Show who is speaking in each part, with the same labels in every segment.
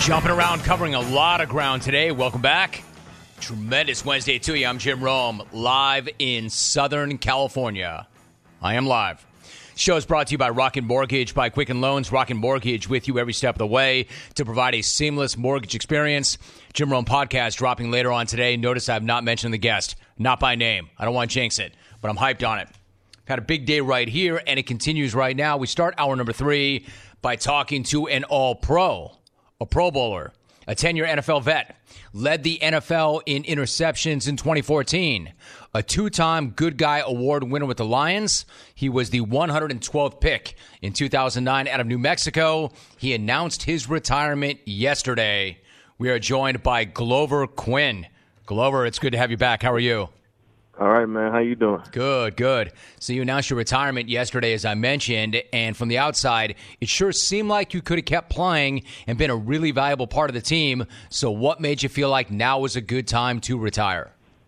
Speaker 1: Jumping around, covering a lot of ground today. Welcome back. Tremendous Wednesday to you. I'm Jim Rome, live in Southern California. I am live. Show is brought to you by Rocket Mortgage, by Quicken Loans. Rocket Mortgage with you every step of the way to provide a seamless mortgage experience. Jim Rome podcast dropping later on today. Notice I have not mentioned the guest, not by name. I don't want to jinx it, but I'm hyped on it. Had a big day right here, and it continues right now. We start hour number 3 by talking to an all-pro, a Pro Bowler, a 10-year NFL vet, led the NFL in interceptions in 2014, a 2-time Good Guy Award winner with the Lions. He was the 112th pick in 2009 out of New Mexico. He announced his retirement yesterday. We are joined by Glover Quinn. Glover, it's good to have you back. How are you?
Speaker 2: All right, man. How you doing?
Speaker 1: Good, good. So you announced your retirement yesterday, as I mentioned, and from the outside, it sure seemed like you could have kept playing and been a really valuable part of the team. So what made you feel like now was a good time to retire?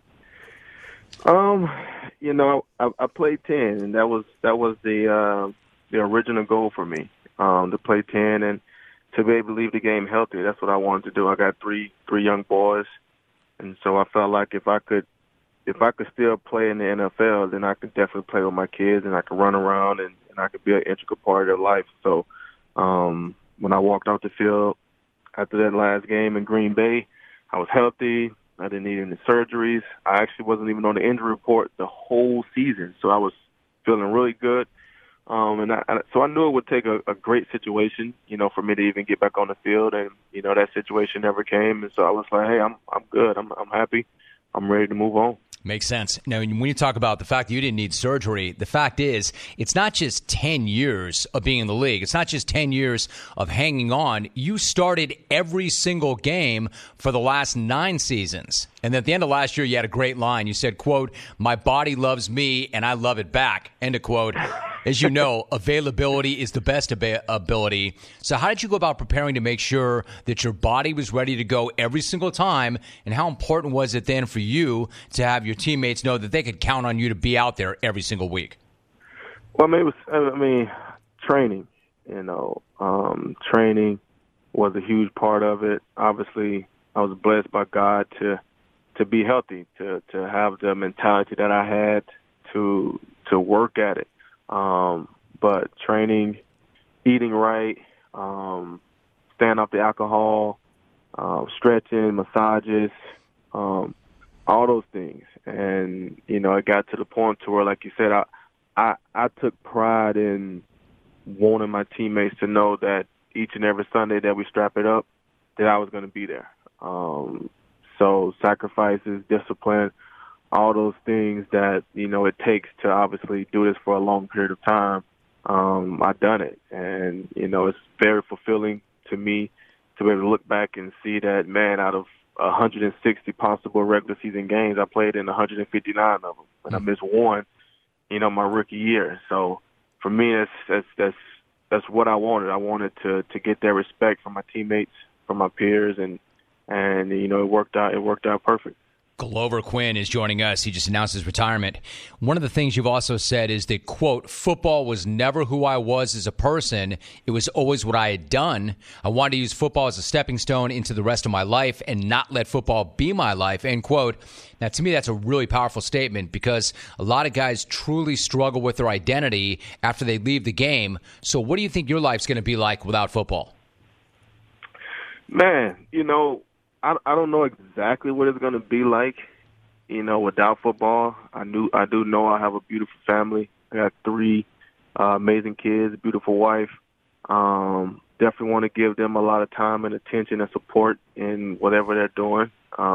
Speaker 2: I played 10, and that was the original goal for me, to play 10 and to be able to leave the game healthy. That's what I wanted to do. I got three young boys, and so I felt like if I could still play in the NFL, then I could definitely play with my kids, and I could run around, and I could be an integral part of their life. So when I walked off the field after that last game in Green Bay, I was healthy. I didn't need any surgeries. I actually wasn't even on the injury report the whole season, so I was feeling really good. So I knew it would take a great situation, for me to even get back on the field, and that situation never came. And so I was like, hey, I'm good. I'm happy. I'm ready to move on.
Speaker 1: Makes sense. Now, when you talk about the fact that you didn't need surgery, the fact is it's not just 10 years of being in the league. It's not just 10 years of hanging on. You started every single game for the last 9 seasons. And at the end of last year, you had a great line. You said, quote, "My body loves me and I love it back," end of quote. As you know, availability is the best ability. So how did you go about preparing to make sure that your body was ready to go every single time? And how important was it then for you to have your teammates know that they could count on you to be out there every single week?
Speaker 2: Well, training. Training was a huge part of it. Obviously, I was blessed by God to be healthy, to have the mentality that I had to work at it. But training, eating right, staying off the alcohol, stretching, massages, all those things. And, it got to the point to where, like you said, I took pride in wanting my teammates to know that each and every Sunday that we strap it up, that I was going to be there. So sacrifices, discipline, all those things that, it takes to obviously do this for a long period of time, I've done it. And, it's very fulfilling to me to be able to look back and see that, man, out of 160 possible regular season games, I played in 159 of them. And I missed one, my rookie year. So for me, that's what I wanted. I wanted to get that respect from my teammates, from my peers, and it worked out. It worked out perfect.
Speaker 1: Glover Quinn is joining us. He just announced his retirement. One of the things you've also said is that, quote, "Football was never who I was as a person. It was always what I had done. I wanted to use football as a stepping stone into the rest of my life and not let football be my life," end quote. Now, to me, that's a really powerful statement because a lot of guys truly struggle with their identity after they leave the game. So what do you think your life's going to be like without football?
Speaker 2: Man, I don't know exactly what it's going to be like, without football. I do know I have a beautiful family. I got 3 amazing kids, a beautiful wife. Definitely want to give them a lot of time and attention and support in whatever they're doing.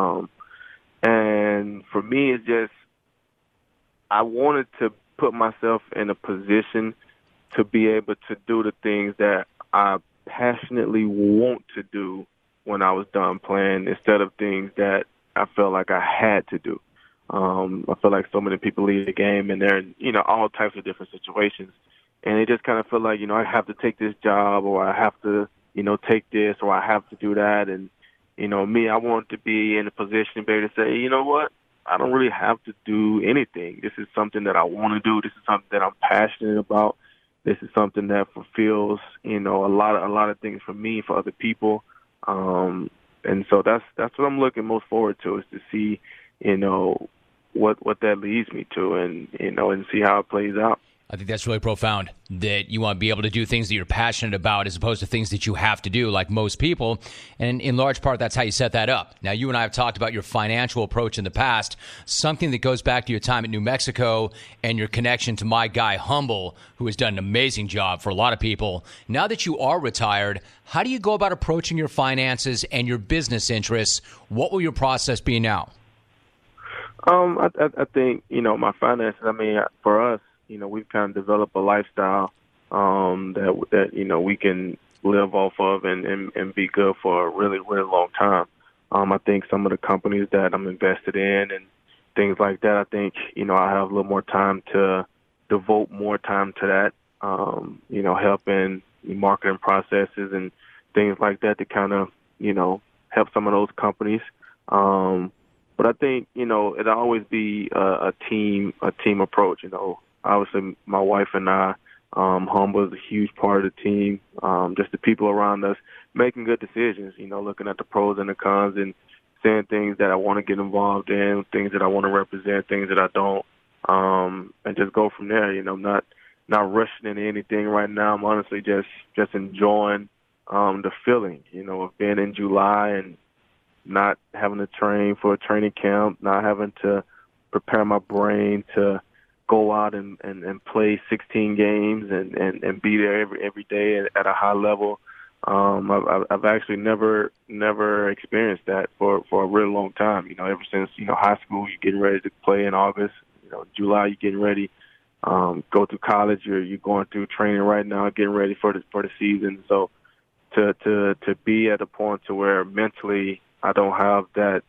Speaker 2: And for me, it's just I wanted to put myself in a position to be able to do the things that I passionately want to do when I was done playing, instead of things that I felt like I had to do. I feel like so many people leave the game and they're in, all types of different situations. And they just kind of feel like, I have to take this job, or I have to, take this, or I have to do that. And, me, I want to be in a position to be able to say, you know what? I don't really have to do anything. This is something that I want to do. This is something that I'm passionate about. This is something that fulfills, a lot of things for me, for other people. And so that's what I'm looking most forward to, is to see, what that leads me to, and and see how it plays out.
Speaker 1: I think that's really profound, that you want to be able to do things that you're passionate about as opposed to things that you have to do, like most people. And in large part, that's how you set that up. Now, you and I have talked about your financial approach in the past, something that goes back to your time at New Mexico and your connection to my guy, Humble, who has done an amazing job for a lot of people. Now that you are retired, how do you go about approaching your finances and your business interests? What will your process be now?
Speaker 2: I think, my finances, for us, we've kind of developed a lifestyle that we can live off of and be good for a really, really long time. I think some of the companies that I'm invested in and things like that, I think, I have a little more time to devote more time to that, helping marketing processes and things like that to kind of, help some of those companies. But I think, it'll always be a team approach. Obviously my wife and I, Humble is a huge part of the team. Just the people around us making good decisions, looking at the pros and the cons and saying things that I want to get involved in, things that I want to represent, things that I don't, and just go from there. Not rushing into anything right now. I'm honestly just enjoying the feeling, of being in July and not having to train for a training camp, not having to prepare my brain to go out and play 16 games and be there every day at a high level. I've actually never experienced that for a really long time. Ever since, high school, you're getting ready to play in August. July, you're getting ready. Go through college, you're going through training right now, getting ready for the season. So to be at a point to where mentally I don't have that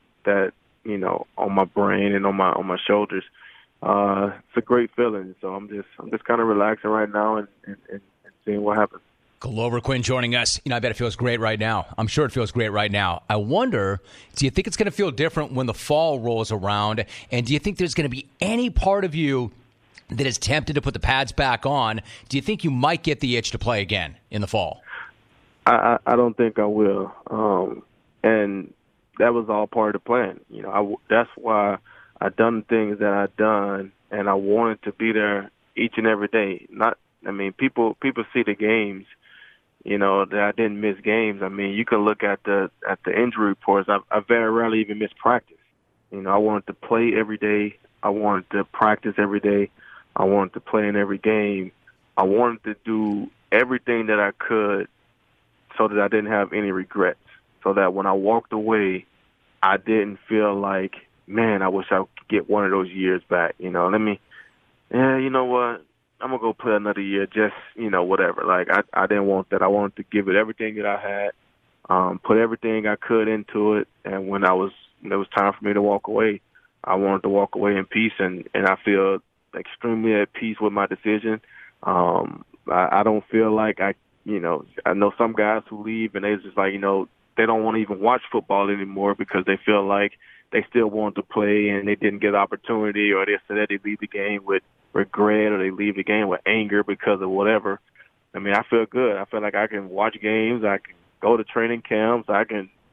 Speaker 2: on my brain and on my shoulders. It's a great feeling. So I'm just kind of relaxing right now and seeing what happens.
Speaker 1: Glover Quinn joining us. I bet it feels great right now. I'm sure it feels great right now. I wonder, do you think it's going to feel different when the fall rolls around? And do you think there's going to be any part of you that is tempted to put the pads back on? Do you think you might get the itch to play again in the fall?
Speaker 2: I don't think I will. And that was all part of the plan. That's why I done the things that I done, and I wanted to be there each and every day. People see the games, that I didn't miss games. You can look at the injury reports. I very rarely even miss practice. I wanted to play every day. I wanted to practice every day. I wanted to play in every game. I wanted to do everything that I could so that I didn't have any regrets, so that when I walked away, I didn't feel like, man, I wish I could get one of those years back. You know what? I'm going to go play another year, just, whatever. Like, I didn't want that. I wanted to give it everything that I had, put everything I could into it. And when it was time for me to walk away, I wanted to walk away in peace. And I feel extremely at peace with my decision. I don't feel like I know some guys who leave and they just like, they don't want to even watch football anymore because they feel like they still want to play and they didn't get the opportunity, or they said that they leave the game with regret, or they leave the game with anger because of whatever. I feel good. I feel like I can watch games. I can go to training camps. I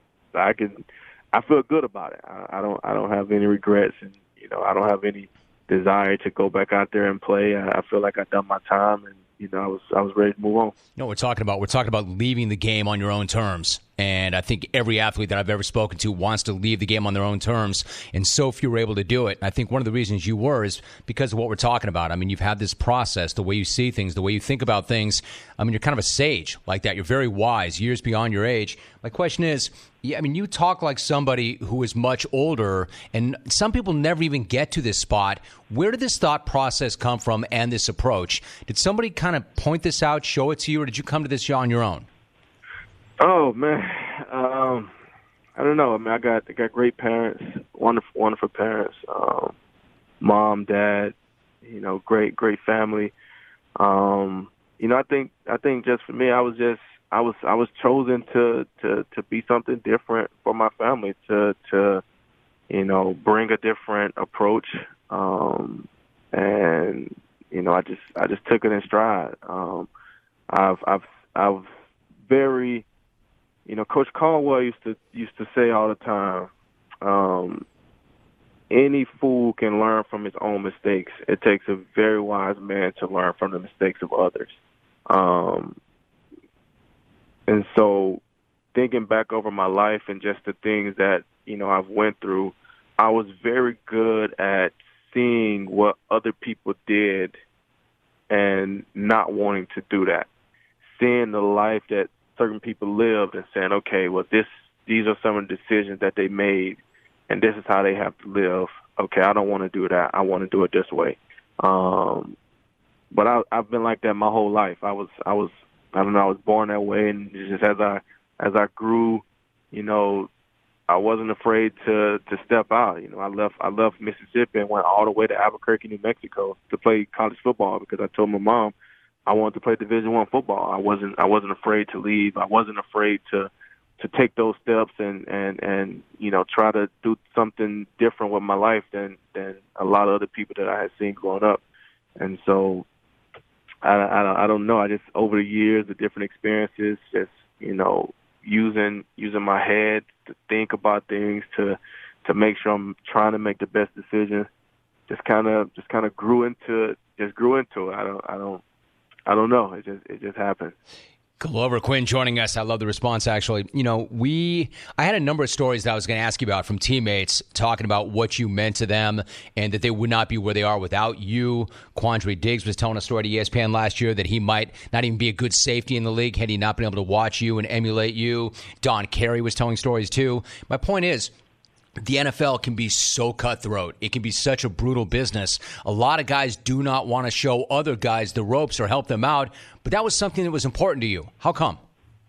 Speaker 2: feel good about it. I don't have any regrets, and I don't have any desire to go back out there and play. I feel like I've done my time, and I was ready to move on.
Speaker 1: No, we're talking about leaving the game on your own terms. And I think every athlete that I've ever spoken to wants to leave the game on their own terms. And so few were able to do it. And I think one of the reasons you were is because of what we're talking about. You've had this process, the way you see things, the way you think about things. You're kind of a sage like that. You're very wise, years beyond your age. My question is, you talk like somebody who is much older, and some people never even get to this spot. Where did this thought process come from and this approach? Did somebody kind of point this out, show it to you, or did you come to this on your own?
Speaker 2: Oh man, I don't know. I got great parents, wonderful parents. Mom, dad, great family. I think just for me, I was chosen to be something different for my family, to bring a different approach. And I just took it in stride. I've very Coach Caldwell used to say all the time, any fool can learn from his own mistakes. It takes a very wise man to learn from the mistakes of others. And so thinking back over my life and just the things that, I've went through, I was very good at seeing what other people did and not wanting to do that. Seeing the life that certain people lived and saying, okay, well, these are some of the decisions that they made, and this is how they have to live. Okay, I don't want to do that. I want to do it this way. But I've been like that my whole life. I don't know, I was born that way, and just as I grew, I wasn't afraid to step out. I left Mississippi and went all the way to Albuquerque, New Mexico to play college football because I told my mom I wanted to play Division I football. I wasn't afraid to leave. I wasn't afraid to take those steps and try to do something different with my life than a lot of other people that I had seen growing up. And so I don't know. I just, over the years, the different experiences, just, using my head to think about things, to make sure I'm trying to make the best decision, just kind of grew into it. I don't know. It just happened.
Speaker 1: Glover Quinn joining us. I love the response, actually. I had a number of stories that I was going to ask you about from teammates talking about what you meant to them and that they would not be where they are without you. Quandre Diggs was telling a story to ESPN last year that he might not even be a good safety in the league had he not been able to watch you and emulate you. Don Carey was telling stories, too. My point is, the NFL can be so cutthroat. It can be such a brutal business. A lot of guys do not want to show other guys the ropes or help them out, but that was something that was important to you. How come?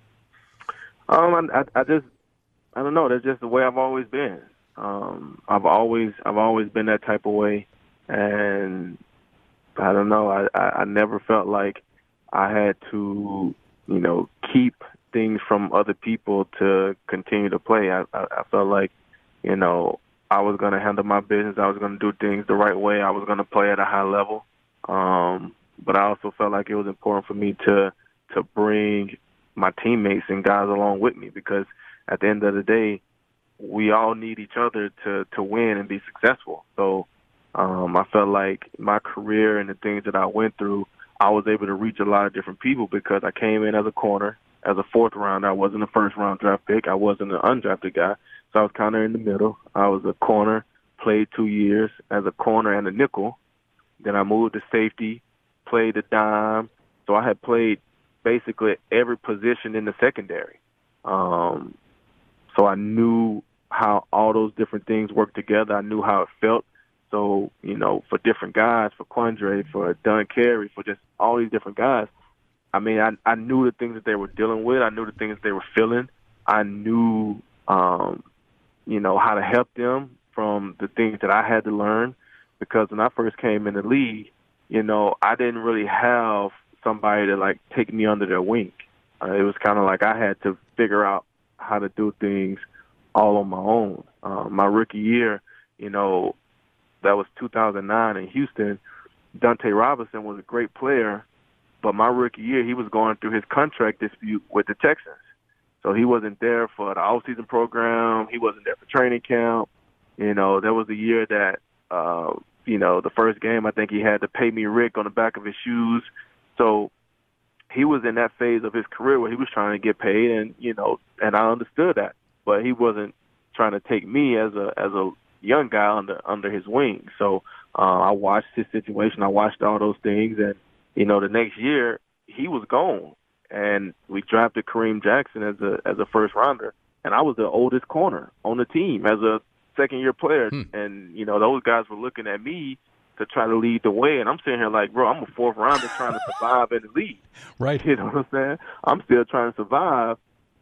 Speaker 2: I don't know. That's just the way I've always been. I've always been that type of way, and I don't know. I never felt like I had to, keep things from other people to continue to play. I felt like, I was going to handle my business. I was going to do things the right way. I was going to play at a high level. But I also felt like it was important for me to bring my teammates and guys along with me, because at the end of the day, we all need each other to win and be successful. So I felt like my career and the things that I went through, I was able to reach a lot of different people because I came in as a corner, as a fourth round. I wasn't a first-round draft pick. I wasn't an undrafted guy. So I was kind of in the middle. I was a corner, played 2 years as a corner and a nickel. Then I moved to safety, played the dime. So I had played basically every position in the secondary. So I knew how all those different things work together. I knew how it felt. So, for different guys, for Quandre, for Don Carey, for just all these different guys, I mean, I knew the things that they were dealing with. I knew the things they were feeling. I knew, how to help them from the things that I had to learn. Because when I first came in the league, I didn't really have somebody to, take me under their wing. It was kind of like I had to figure out how to do things all on my own. My rookie year, that was 2009 in Houston. Dante Robinson was a great player, but my rookie year, he was going through his contract dispute with the Texans. So he wasn't there for the off-season program. He wasn't there for training camp. There was the year that, the first game, I think he had to pay me Rick on the back of his shoes. So he was in that phase of his career where he was trying to get paid, and I understood that. But he wasn't trying to take me as a young guy under his wing. So I watched his situation. I watched all those things, and the next year he was gone, and we drafted Kareem Jackson as a first rounder, and I was the oldest corner on the team as a second-year player. And those guys were looking at me to try to lead the way, and I'm sitting here like, bro, I'm a fourth rounder trying to survive in the league.
Speaker 1: Right.
Speaker 2: You know what I'm saying? I'm still trying to survive.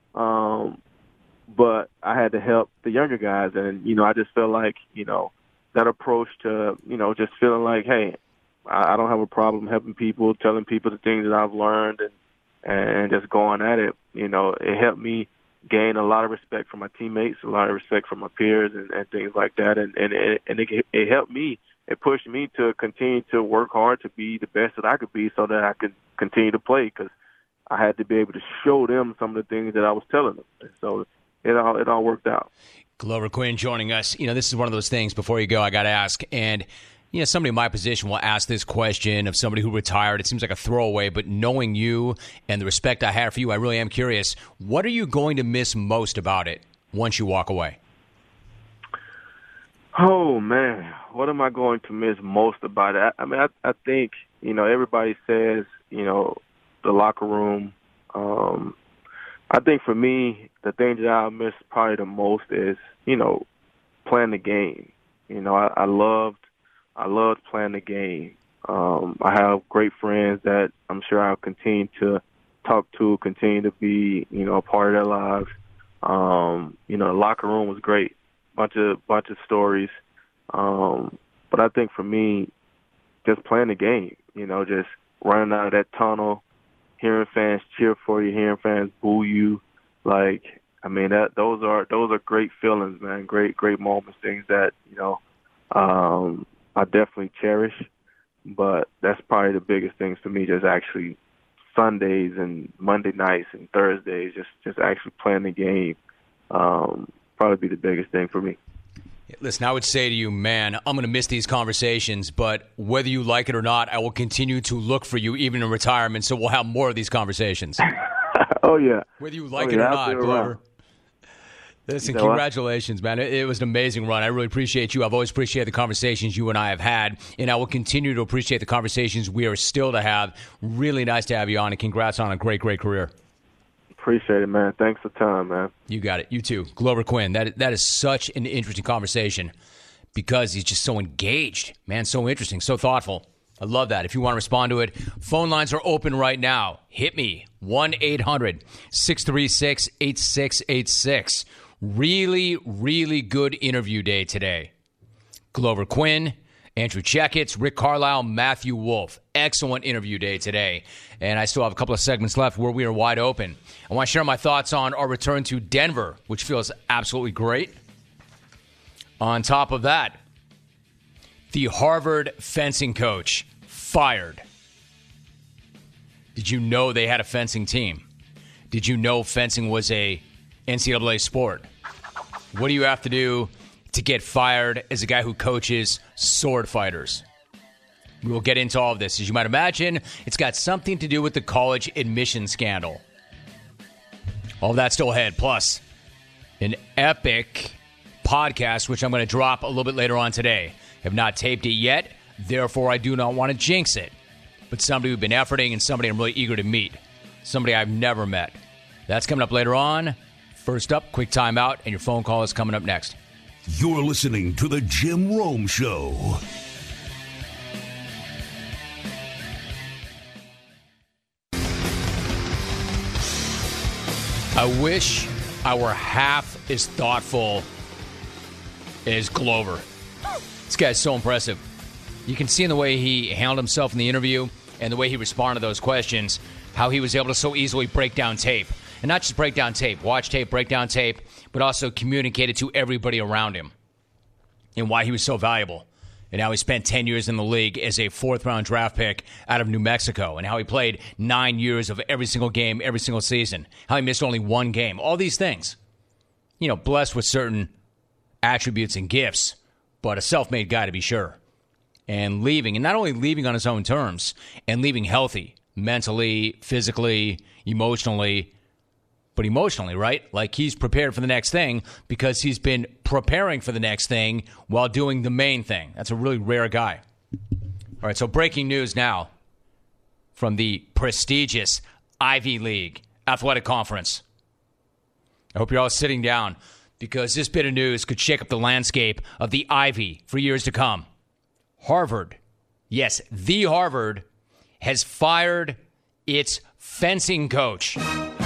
Speaker 2: But I had to help the younger guys, and I just felt like that approach to just feeling like, hey, I don't have a problem helping people, telling people the things that I've learned, and just going at it. It helped me gain a lot of respect from my teammates, a lot of respect from my peers, and things like that, and it helped me. It pushed me to continue to work hard to be the best that I could be, so that I could continue to play. Because I had to be able to show them some of the things that I was telling them. And so it all worked out.
Speaker 1: Glover Quinn joining us. This is one of those things, before you go, I got to ask. And, somebody in my position will ask this question of somebody who retired. It seems like a throwaway, but knowing you and the respect I have for you, I really am curious. What are you going to miss most about it once you walk away?
Speaker 2: Oh, man, what am I going to miss most about it? I mean, I think, everybody says, the locker room. I think for me, the thing that I'll miss probably the most is, playing the game. I loved playing the game. I have great friends that I'm sure I'll continue to talk to, continue to be, a part of their lives. The locker room was great. Bunch of stories. But I think for me, just playing the game, just running out of that tunnel, hearing fans cheer for you, hearing fans boo you. Those are great feelings, man. Great moments, things that, I definitely cherish. But that's probably the biggest things for me, just actually Sundays and Monday nights and Thursdays, just actually playing the game. Probably be the biggest thing for me.
Speaker 1: Listen, I would say to you, man, I'm going to miss these conversations, but whether you like it or not, I will continue to look for you even in retirement, so we'll have more of these conversations.
Speaker 2: Oh, yeah.
Speaker 1: Whether you like it or not, Glover. Listen, congratulations, man. It was an amazing run. I really appreciate you. I've always appreciated the conversations you and I have had, and I will continue to appreciate the conversations we are still to have. Really nice to have you on, and congrats on a great, great career.
Speaker 2: Appreciate it, man. Thanks for the time, man.
Speaker 1: You got it. You too. Glover Quinn. That is such an interesting conversation because he's just so engaged, man, so interesting, so thoughtful. I love that. If you want to respond to it, phone lines are open right now. Hit me, 1-800-636-8686. Really, really good interview day today. Glover Quinn, Andrew Checketts, Rick Carlisle, Matthew Wolff. Excellent interview day today. And I still have a couple of segments left where we are wide open. I want to share my thoughts on our return to Denver, which feels absolutely great. On top of that, the Harvard fencing coach fired. Did you know they had a fencing team? Did you know fencing was a NCAA sport? What do you have to do to get fired as a guy who coaches sword fighters? We will get into all of this. As you might imagine, it's got something to do with the college admission scandal. All of that still ahead. Plus, an epic podcast, which I'm going to drop a little bit later on today. Have not taped it yet, therefore I do not want to jinx it. But somebody we've been efforting and somebody I'm really eager to meet. Somebody I've never met. That's coming up later on. First up, quick timeout, and your phone call is coming up next.
Speaker 3: You're listening to The Jim Rome Show.
Speaker 1: I wish I were half as thoughtful as Glover. This guy's so impressive. You can see in the way he handled himself in the interview and the way he responded to those questions, how he was able to so easily break down tape. And not just break down tape, watch tape, break down tape, but also communicate it to everybody around him and why he was so valuable. And how he spent 10 years in the league as a fourth-round draft pick out of New Mexico, and how he played 9 years of every single game, every single season, how he missed only one game. All these things. Blessed with certain attributes and gifts, but a self-made guy to be sure. And leaving, and not only leaving on his own terms, and leaving healthy, mentally, physically, emotionally, but emotionally, right? Like he's prepared for the next thing because he's been preparing for the next thing while doing the main thing. That's a really rare guy. All right, so breaking news now from the prestigious Ivy League Athletic Conference. I hope you're all sitting down because this bit of news could shake up the landscape of the Ivy for years to come. Harvard, yes, the Harvard, has fired its fencing coach.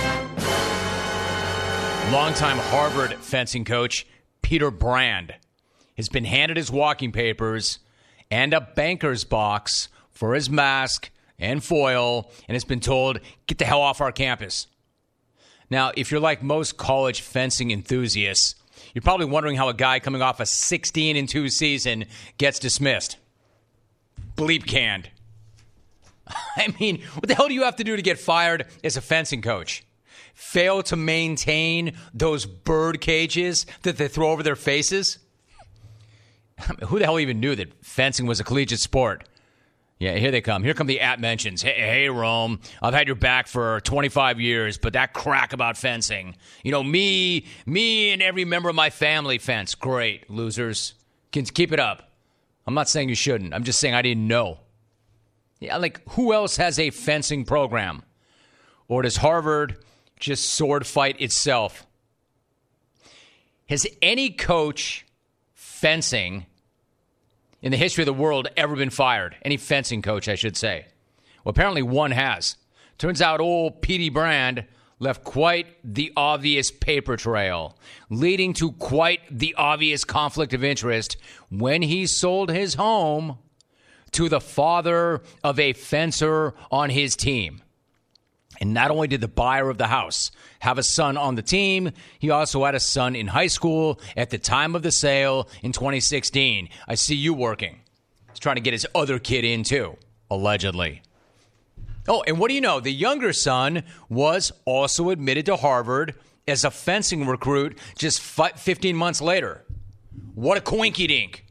Speaker 1: Longtime Harvard fencing coach Peter Brand has been handed his walking papers and a banker's box for his mask and foil and has been told, get the hell off our campus. Now, if you're like most college fencing enthusiasts, you're probably wondering how a guy coming off a 16-2 season gets dismissed. Bleep canned. I mean, what the hell do you have to do to get fired as a fencing coach? Fail to maintain those bird cages that they throw over their faces? I mean, who the hell even knew that fencing was a collegiate sport? Yeah, here they come. Here come the @mentions. Hey, Rome, I've had your back for 25 years, but that crack about fencing. You know, me and every member of my family fence. Great, losers. Keep it up. I'm not saying you shouldn't. I'm just saying I didn't know. Yeah, like, who else has a fencing program? Or does Harvard just sword fight itself? Has any coach fencing in the history of the world ever been fired? Any fencing coach, I should say. Well, apparently one has. Turns out old Petey Brand left quite the obvious paper trail, leading to quite the obvious conflict of interest when he sold his home to the father of a fencer on his team. And not only did the buyer of the house have a son on the team, he also had a son in high school at the time of the sale in 2016. I see you working. He's trying to get his other kid in too, allegedly. Oh, and what do you know? The younger son was also admitted to Harvard as a fencing recruit just 15 months later. What a coinky-dink.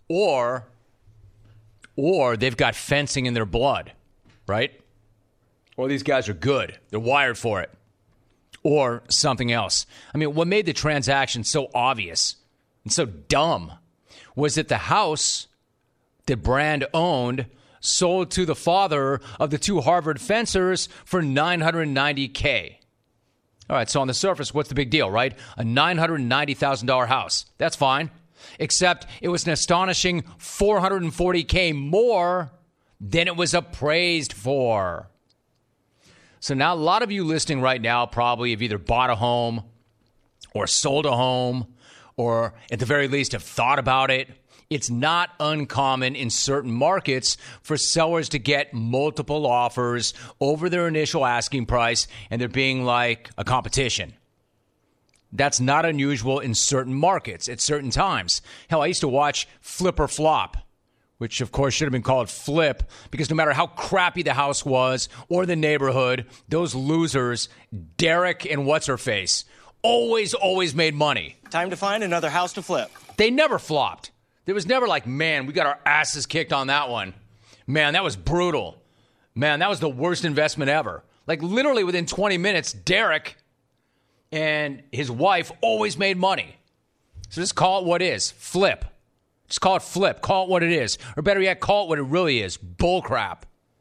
Speaker 1: Or they've got fencing in their blood, right? Or these guys are good. They're wired for it. Or something else. I mean, what made the transaction so obvious and so dumb was that the house that Brand owned sold to the father of the two Harvard fencers for $990K. All right, so on the surface, what's the big deal, right? A $990,000 house. That's fine. Except it was an astonishing $440K more than it was appraised for. So now a lot of you listening right now probably have either bought a home or sold a home or at the very least have thought about it. It's not uncommon in certain markets for sellers to get multiple offers over their initial asking price and there being like a competition. That's not unusual in certain markets at certain times. Hell, I used to watch Flip or Flop, which of course should have been called Flip, because no matter how crappy the house was or the neighborhood, those losers, Derek and What's-Her-Face, always made money.
Speaker 4: Time to find another house to flip.
Speaker 1: They never flopped. There was never like, man, we got our asses kicked on that one. Man, that was brutal. Man, that was the worst investment ever. Like literally within 20 minutes, Derek and his wife always made money. So just call it what is. Flip. Just call it flip. Call it what it is. Or better yet, call it what it really is. Bullcrap.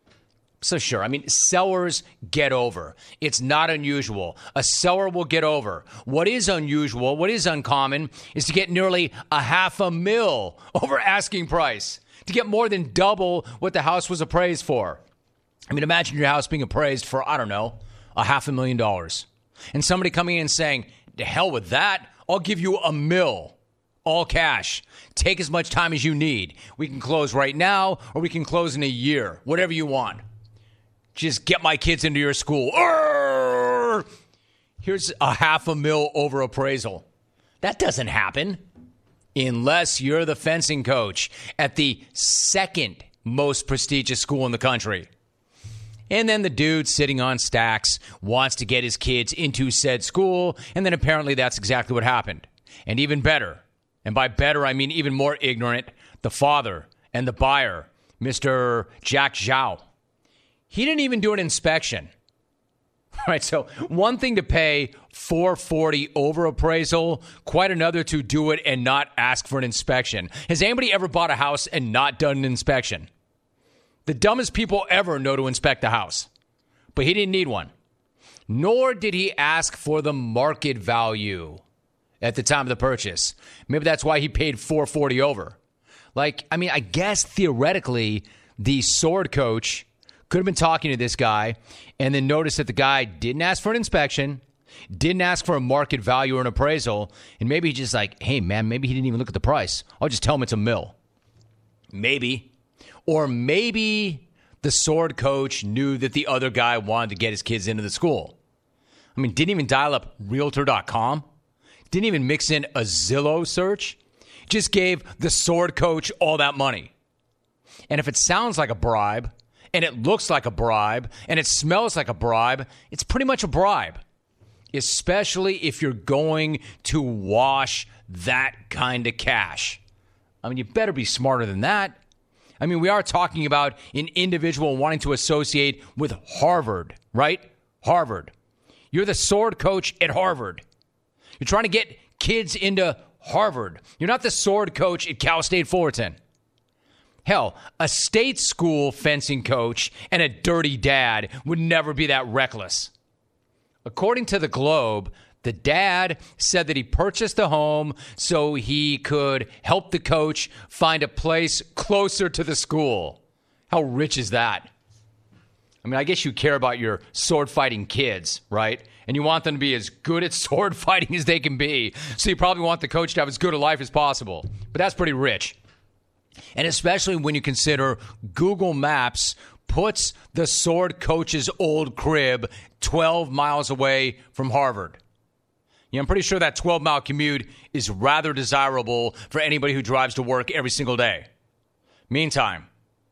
Speaker 1: So sure, I mean, sellers get over. It's not unusual. A seller will get over. What is unusual, what is uncommon, is to get nearly $500,000 over asking price. To get more than double what the house was appraised for. I mean, imagine your house being appraised for, I don't know, $500,000. And somebody coming in and saying, to hell with that, I'll give you $1 million. All cash. Take as much time as you need. We can close right now or we can close in a year. Whatever you want. Just get my kids into your school. Arrgh! Here's $500,000 over appraisal. That doesn't happen unless you're the fencing coach at the second most prestigious school in the country. And then the dude sitting on stacks wants to get his kids into said school, and then apparently that's exactly what happened. And even better, and by better I mean even more ignorant, the father and the buyer, Mr. Jack Zhao, he didn't even do an inspection. All right, so one thing to pay $440 over appraisal, quite another to do it and not ask for an inspection. Has anybody ever bought a house and not done an inspection? The dumbest people ever know to inspect the house. But he didn't need one. Nor did he ask for the market value at the time of the purchase. Maybe that's why he paid $440 over. Like, I mean, I guess theoretically, the sword coach could have been talking to this guy and then noticed that the guy didn't ask for an inspection, didn't ask for a market value or an appraisal, and maybe he just like, hey, man, maybe he didn't even look at the price. I'll just tell him it's $1 million. Maybe. Or maybe the sword coach knew that the other guy wanted to get his kids into the school. I mean, didn't even dial up Realtor.com. Didn't even mix in a Zillow search. Just gave the sword coach all that money. And if it sounds like a bribe, and it looks like a bribe, and it smells like a bribe, it's pretty much a bribe, especially if you're going to wash that kind of cash. I mean, you better be smarter than that. I mean, we are talking about an individual wanting to associate with Harvard, right? Harvard. You're the sword coach at Harvard. You're trying to get kids into Harvard. You're not the sword coach at Cal State Fullerton. Hell, a state school fencing coach and a dirty dad would never be that reckless. According to the Globe, the dad said that he purchased the home so he could help the coach find a place closer to the school. How rich is that? I mean, I guess you care about your sword-fighting kids, right? And you want them to be as good at sword fighting as they can be. So you probably want the coach to have as good a life as possible. But that's pretty rich. And especially when you consider Google Maps puts the sword coach's old crib 12 miles away from Harvard. Yeah, I'm pretty sure that 12-mile commute is rather desirable for anybody who drives to work every single day. Meantime,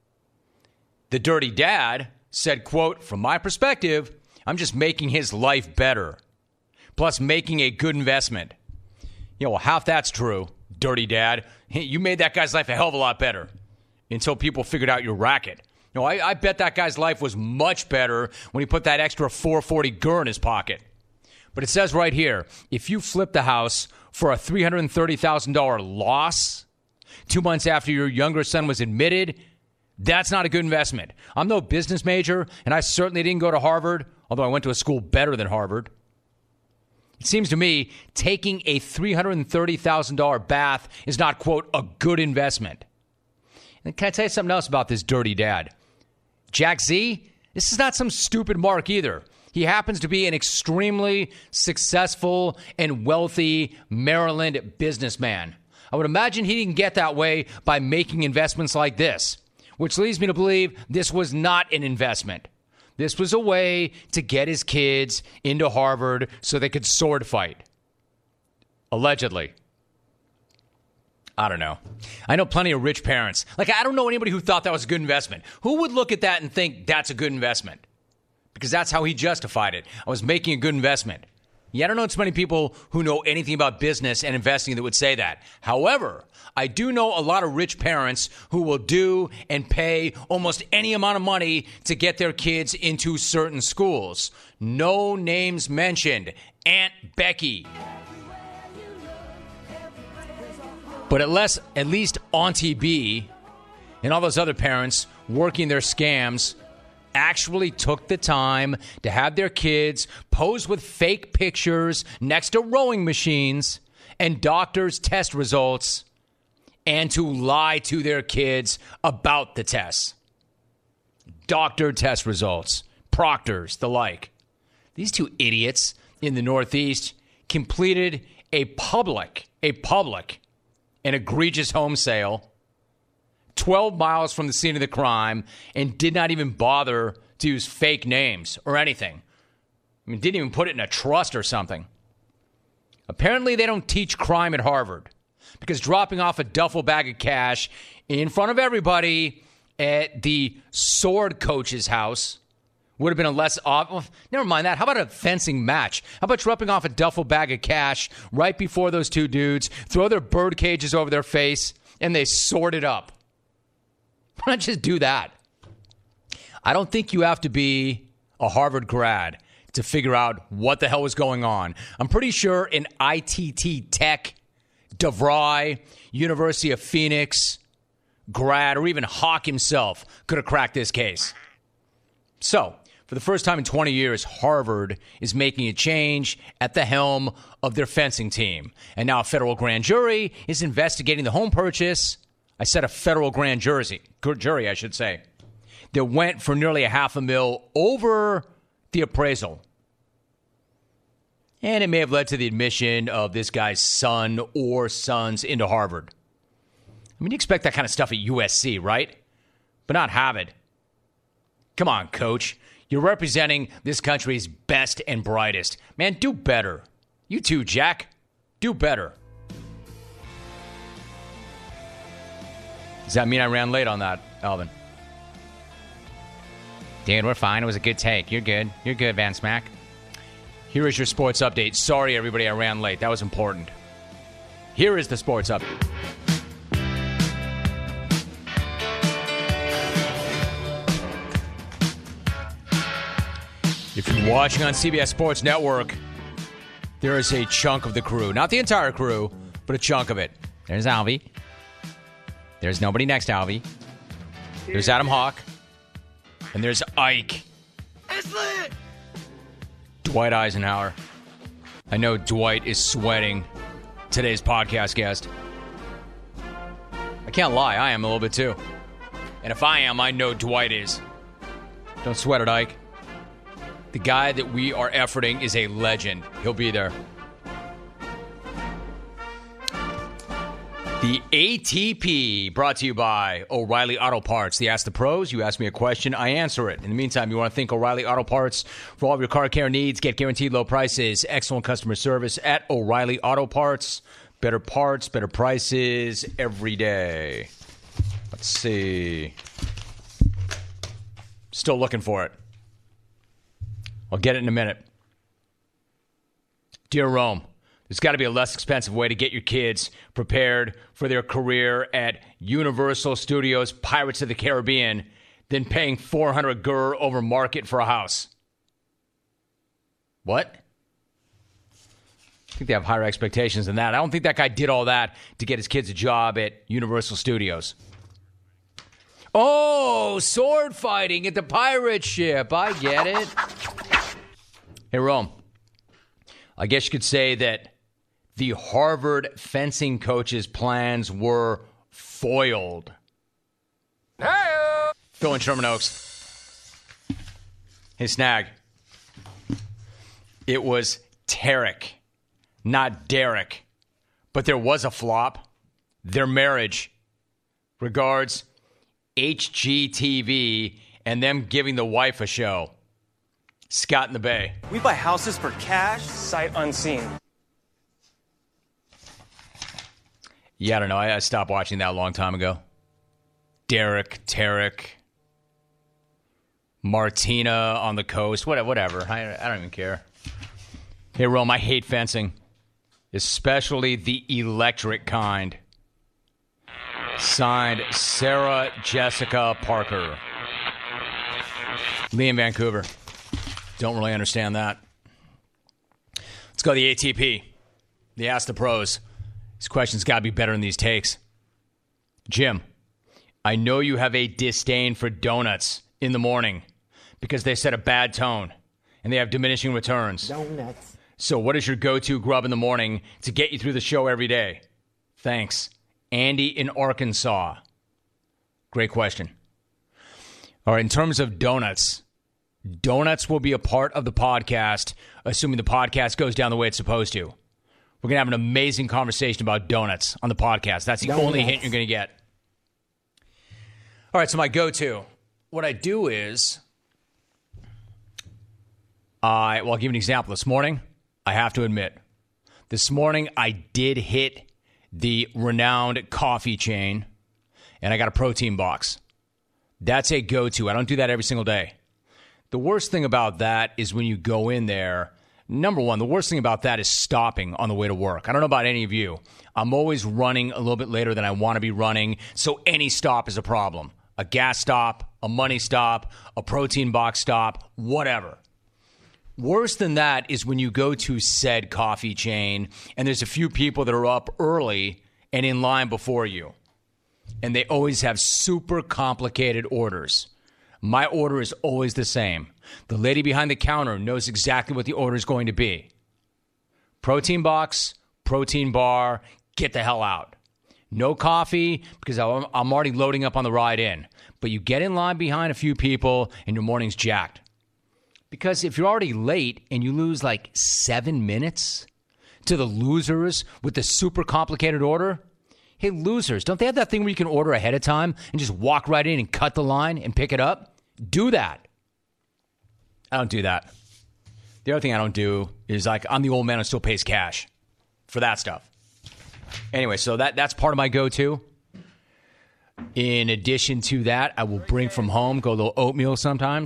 Speaker 1: the dirty dad said, quote, "From my perspective, I'm just making his life better, plus making a good investment." You know, well, half that's true, dirty dad. You made that guy's life a hell of a lot better until people figured out your racket. You know, I bet that guy's life was much better when he put that extra $440 gur in his pocket. But it says right here, if you flip the house for a $330,000 loss 2 months after your younger son was admitted, that's not a good investment. I'm no business major, and I certainly didn't go to Harvard, although I went to a school better than Harvard. It seems to me taking a $330,000 bath is not, quote, a good investment. And can I tell you something else about this dirty dad? Jack Z, this is not some stupid mark either. He happens to be an extremely successful and wealthy Maryland businessman. I would imagine he didn't get that way by making investments like this, which leads me to believe this was not an investment. This was a way to get his kids into Harvard so they could sword fight. Allegedly. I don't know. I know plenty of rich parents. Like, I don't know anybody who thought that was a good investment. Who would look at that and think that's a good investment? Because that's how he justified it. I was making a good investment. Yeah, I don't know too many people who know anything about business and investing that would say that. However, I do know a lot of rich parents who will do and pay almost any amount of money to get their kids into certain schools. No names mentioned. Aunt Becky. But at least Auntie B and all those other parents working their scams actually took the time to have their kids pose with fake pictures next to rowing machines and doctors' test results and to lie to their kids about the tests. Doctor test results, proctors, the like. These two idiots in the Northeast completed a public and egregious home sale 12 miles from the scene of the crime and did not even bother to use fake names or anything. I mean, didn't even put it in a trust or something. Apparently, they don't teach crime at Harvard because dropping off a duffel bag of cash in front of everybody at the sword coach's house would have been a less obvious. Never mind that. How about a fencing match? How about dropping off a duffel bag of cash right before those two dudes throw their bird cages over their face and they sword it up? Why not just do that? I don't think you have to be a Harvard grad to figure out what the hell was going on. I'm pretty sure an ITT Tech, DeVry, University of Phoenix grad, or even Hawk himself could have cracked this case. So, for the first time in 20 years, Harvard is making a change at the helm of their fencing team. And now a federal grand jury is investigating the home purchase. I said a federal grand jury, I should say, that went for nearly $500,000 over the appraisal. And it may have led to the admission of this guy's son or sons into Harvard. I mean, you expect that kind of stuff at USC, right? But not Harvard. Come on, coach. You're representing this country's best and brightest. Man, do better. You too, Jack. Do better. Does that mean I ran late on that, Alvin? Dude, we're fine. It was a good take. You're good. You're good, Van Smack. Here is your sports update. Sorry, everybody, I ran late. That was important. Here is the sports update. If you're watching on CBS Sports Network, there is a chunk of the crew. Not the entire crew, but a chunk of it. There's Alvy. There's nobody next to Alvy. There's Adam Hawk. And there's Ike.
Speaker 5: It's lit!
Speaker 1: Dwight Eisenhower. I know Dwight is sweating, today's podcast guest. I can't lie, I am a little bit too. And if I am, I know Dwight is. Don't sweat it, Ike. The guy that we are efforting is a legend. He'll be there. The ATP, brought to you by O'Reilly Auto Parts. The Ask the Pros. You ask me a question, I answer it. In the meantime, you want to thank O'Reilly Auto Parts for all of your car care needs. Get guaranteed low prices, excellent customer service at O'Reilly Auto Parts. Better parts, better prices every day. Let's see. Still looking for it. I'll get it in a minute. Dear Rome, there's got to be a less expensive way to get your kids prepared for their career at Universal Studios Pirates of the Caribbean than paying $400 GER over market for a house. What? I think they have higher expectations than that. I don't think that guy did all that to get his kids a job at Universal Studios. Oh, sword fighting at the pirate ship. I get it. Hey, Rome, I guess you could say that the Harvard fencing coach's plans were foiled. Hey! Phil in Sherman Oaks. Hey, Snag. It was Tarek, not Derek. But there was a flop. Their marriage. Regards, HGTV and them giving the wife a show. Scott in the Bay.
Speaker 4: We buy houses for cash, sight unseen.
Speaker 1: Yeah, I don't know. I stopped watching that a long time ago. Derek, Tarek, Martina on the coast, whatever. I don't even care. Hey, Rome, I hate fencing, especially the electric kind. Signed, Sarah Jessica Parker. Lee in Vancouver. Don't really understand that. Let's go to the ATP. The Ask the Pros. These questions got to be better than these takes. Jim, I know you have a disdain for donuts in the morning because they set a bad tone and they have diminishing returns.
Speaker 5: Donuts.
Speaker 1: So what is your go-to grub in the morning to get you through the show every day? Thanks. Andy in Arkansas. Great question. All right, in terms of donuts will be a part of the podcast, assuming the podcast goes down the way it's supposed to. We're going to have an amazing conversation about donuts on the podcast. That's the only hint you're going to get. All right, so my go-to. What I do is, I'll give you an example. This morning, I have to admit, this morning I did hit the renowned coffee chain, and I got a protein box. That's a go-to. I don't do that every single day. The worst thing about that is when you go in there, number one, the worst thing about that is stopping on the way to work. I don't know about any of you. I'm always running a little bit later than I want to be running, so any stop is a problem. A gas stop, a money stop, a protein box stop, whatever. Worse than that is when you go to said coffee chain and there's a few people that are up early and in line before you. And they always have super complicated orders. My order is always the same. The lady behind the counter knows exactly what the order is going to be. Protein box, protein bar, get the hell out. No coffee because I'm already loading up on the ride in. But you get in line behind a few people and your morning's jacked. Because if you're already late and you lose like 7 minutes to the losers with the super complicated order, hey, losers, don't they have that thing where you can order ahead of time and just walk right in and cut the line and pick it up? Do that. I don't do that. The other thing I don't do is like I'm the old man who still pays cash for that stuff. Anyway, so that's part of my go-to. In addition to that, I will bring from home, go a little oatmeal sometimes.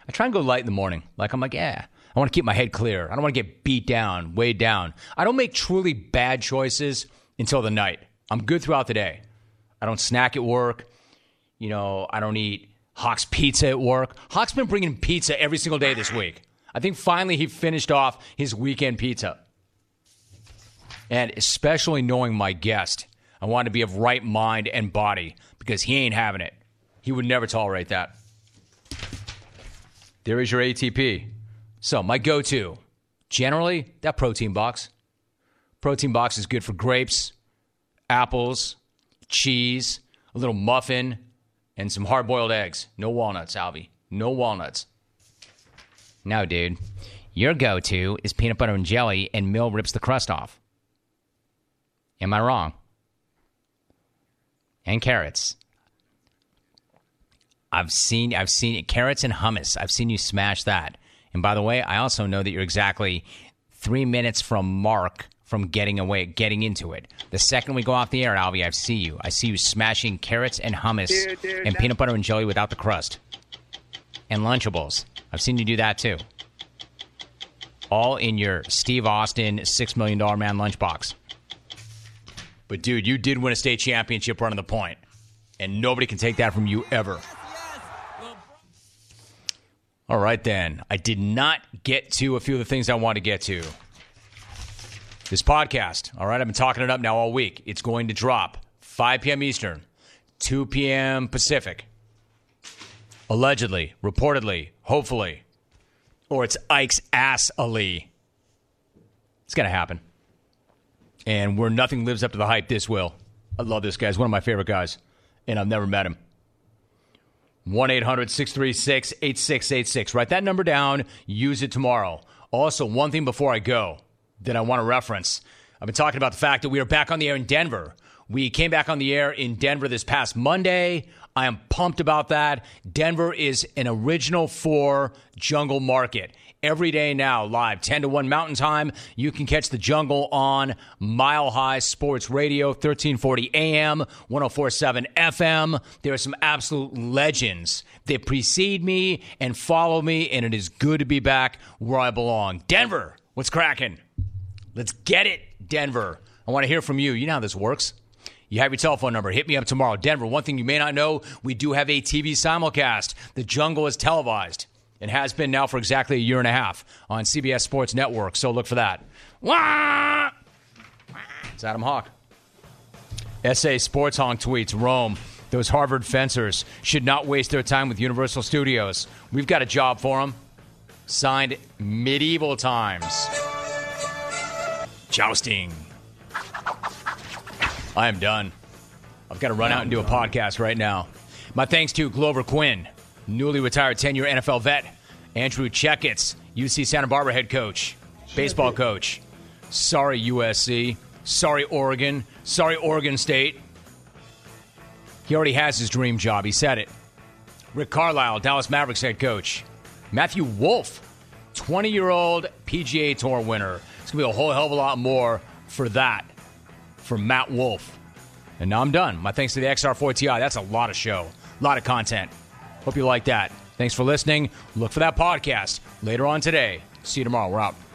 Speaker 1: I try and go light in the morning. Like, I'm like, yeah, I want to keep my head clear. I don't want to get beat down, weighed down. I don't make truly bad choices until the night. I'm good throughout the day. I don't snack at work. You know, I don't eat Hawk's Pizza at work. Hawk's been bringing pizza every single day this week. I think finally he finished off his weekend pizza. And especially knowing my guest, I want to be of right mind and body because he ain't having it. He would never tolerate that. There is your ATP. So my go-to, generally, that protein box. Protein box is good for grapes, apples, cheese, a little muffin, and some hard-boiled eggs. No walnuts, Alvy. No walnuts. No, dude. Your go-to is peanut butter and jelly, and Mill rips the crust off. Am I wrong? And carrots. I've seen carrots and hummus. I've seen you smash that. And by the way, I also know that you're exactly 3 minutes from Mark from getting into it. The second we go off the air, Alvy, I see you smashing carrots and hummus and peanut butter and jelly without the crust. And Lunchables. I've seen you do that too. All in your Steve Austin $6 Million Man lunchbox. But dude, you did win a state championship running the point. And nobody can take that from you ever. All right, then. I did not get to a few of the things I wanted to get to. This podcast, all right, I've been talking it up now all week. It's going to drop 5 p.m. Eastern, 2 p.m. Pacific. Allegedly, reportedly, hopefully. Or it's Ike's ass Ali. It's going to happen. And where nothing lives up to the hype, this will. I love this guy. He's one of my favorite guys. And I've never met him. 1-800-636-8686. Write that number down. Use it tomorrow. Also, one thing before I go that I want to reference. I've been talking about the fact that we are back on the air in Denver. We came back on the air in Denver this past Monday. I am pumped about that. Denver is an Original 4 Jungle market. Every day now, live, 10 to 1 Mountain Time. You can catch the Jungle on Mile High Sports Radio, 1340 AM, 104.7 FM. There are some absolute legends that precede me and follow me, and it is good to be back where I belong. Denver, what's cracking? Let's get it, Denver. I want to hear from you. You know how this works. You have your telephone number. Hit me up tomorrow. Denver, one thing you may not know, we do have a TV simulcast. The Jungle is televised. It has been now for exactly a year and a half on CBS Sports Network, so look for that. Wah! It's Adam Hawk. SA Sports Honk tweets, Rome, those Harvard fencers should not waste their time with Universal Studios. We've got a job for them. Signed, Medieval Times. Jousting. I am done. I've got to run out and do a podcast right now. My thanks to Glover Quinn, newly retired 10-year NFL vet, Andrew Checketts, UC Santa Barbara head coach, baseball coach. Sorry, USC. Sorry, Oregon. Sorry, Oregon State. He already has his dream job. He said it. Rick Carlisle, Dallas Mavericks head coach. Matthew Wolff, 20-year-old PGA Tour winner. It's going to be a whole hell of a lot more for that, for Matt Wolff. And now I'm done. My thanks to the XR4TI. That's a lot of show, a lot of content. Hope you like that. Thanks for listening. Look for that podcast later on today. See you tomorrow. We're out.